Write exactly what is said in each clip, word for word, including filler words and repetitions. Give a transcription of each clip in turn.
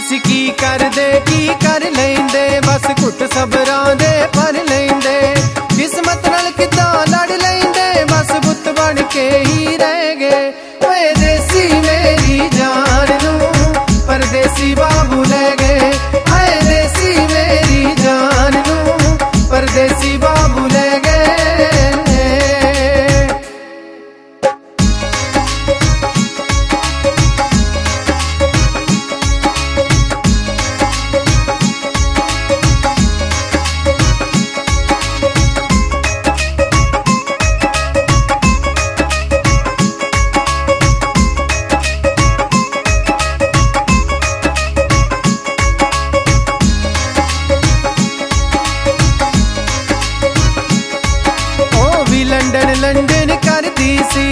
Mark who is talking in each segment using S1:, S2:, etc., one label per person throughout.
S1: असी की कर दे की कर लेंदे, बस घुट सबरां दे पर लेंदे। किस्मत नाल किदां लड़ लेंदे, बस बुत बन के ही रह गए। ओए देसी मेरी जान नू परदेसी बाबू ले गए। हाय देसी मेरी जान नू परदेसी बाबू ले गए। लंडन लंडन करदी सी,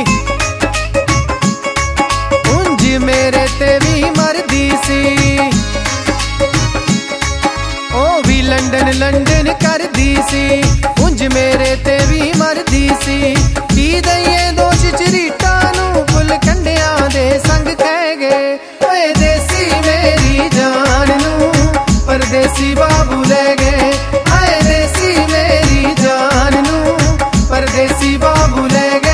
S1: उंज मेरे ते भी मरदी सी। ओ भी लंडन लंडन करदी सी, उंज मेरे ते भी मरदी सी। की दईए दोष चरीटा नू फुल कंडिया दे संग कह गए। ओए देसी मेरी जान नू परदेसी बाबू ले गए। हाय देसी मेरी जान नू परदेसी बाबू ले गए।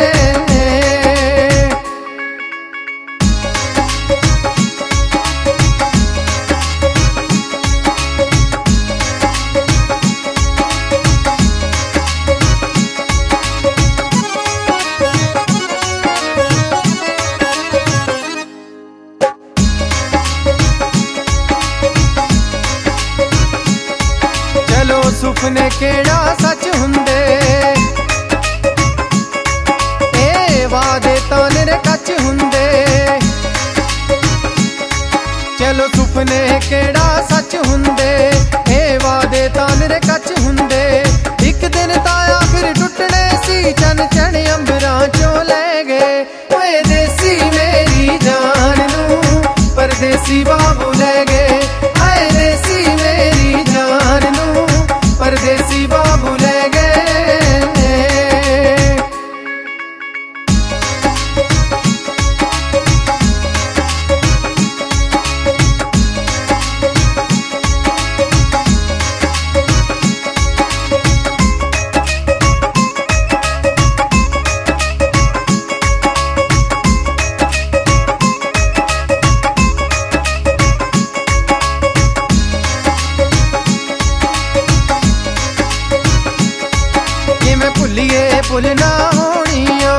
S1: चलो सुपने केड़ा सच हुंदे, वादे तां निरे कच हुंदे। चलो सुपने केड़ा सच हुंदे, ए वादे तां निरे कच हुंदे। एक दिन ताया फिर टुटने सी, चन चन अंबरां चों ले गए। ओए देसी मेरी जान नू परदेसी बाबू ले गए। हाय देसी मेरी जान नू परदेसी बाबू ले गए। भुलिए भुल ना होनियो,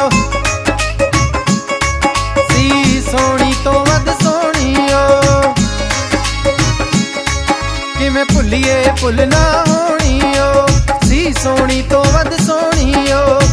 S1: सी सोनी तो वध सोनियो। किवें भुलिए भुल ना होनियो, सी सोनी तो वध सोनियो।